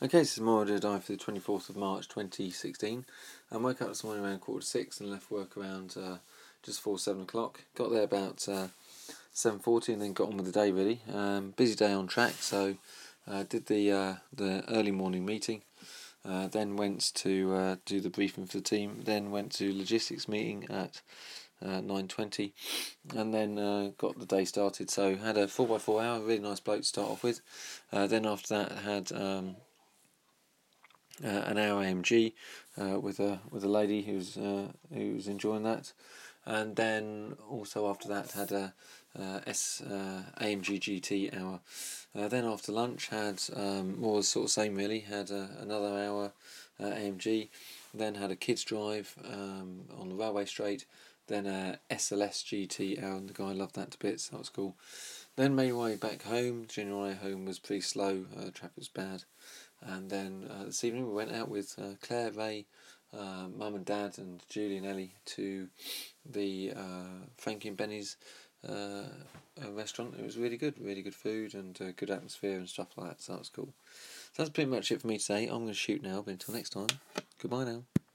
Okay, this is more audio dive for the 24th of March 2016. I woke up this morning around 5:45 and left work around just before 7 o'clock. Got there about 7:40 and then got on with the day really. Busy day on track, so did the early morning meeting. Then went to do the briefing for the team. Then went to logistics meeting at 9:20, and then got the day started. So had a 4x4 hour, really nice bloke to start off with. Then after that had an hour AMG with a lady who was enjoying that, and then also after that had a AMG GT hour. Then after lunch had more sort of same really. Had another hour AMG. Then had a kids drive on the railway straight. Then a SLS GT hour, and the guy loved that to bits. That was cool. Then made my way back home. The general way home was pretty slow. Traffic was bad. And then this evening we went out with Claire, Ray, Mum and Dad and Julie and Ellie to the Frankie and Benny's restaurant. It was really good food and good atmosphere and stuff like that, so that was cool. So that's pretty much it for me today. I'm going to shoot now, but until next time, goodbye now.